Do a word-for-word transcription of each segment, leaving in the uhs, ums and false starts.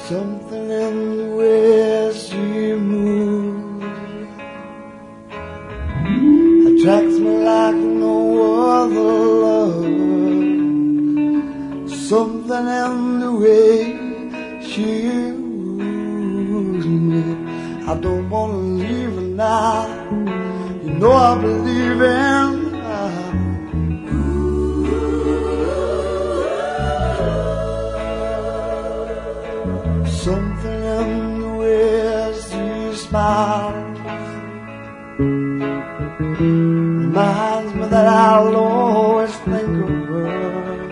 Something in the way she moves attracts me like no other love. Something in the way she moves me, I don't wanna leave her now. You know I believe in her. Something in the way she smiles reminds me that I'll always think of her.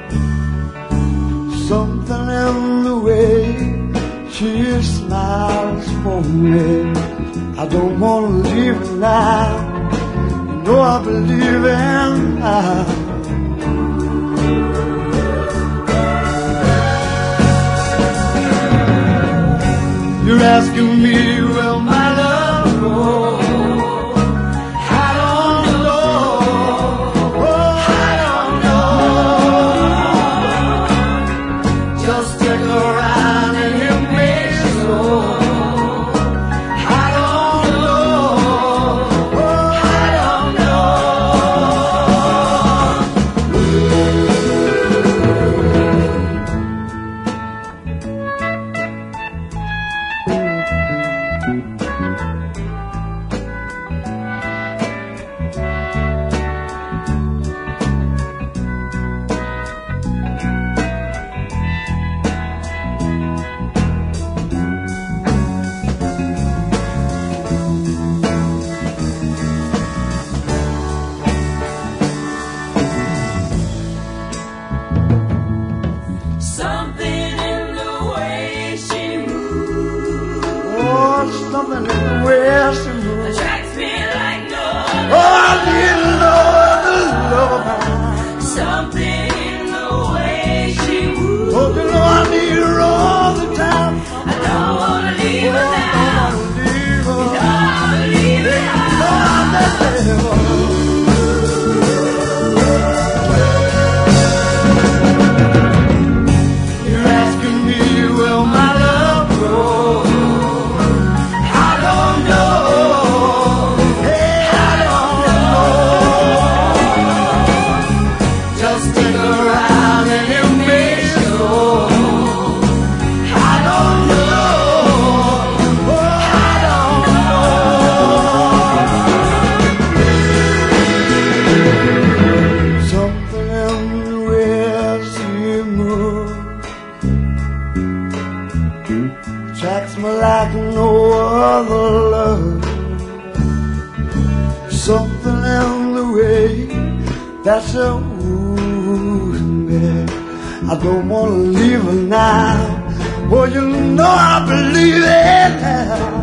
Something in the way she smiles for me, I don't wanna leave her now. You know I believe in her. You're asking me, will my love go? I don't know. Oh, I don't know. Just take a ride and hear me so. I don't know. Oh, I don't know. Something in the way she moves attracts me like no other. Oh, I need no other love of mine. Something in the way she moves. Oh, you know I need her all the time. I don't wanna leave her Oh, now. I don't wanna leave her. You know I'll leave her You know I'm that devil. You're asking me, will my love grow? Attracts me like no other love. Something in the way that she moves me, I don't wanna leave her now. Oh, you know I believe it.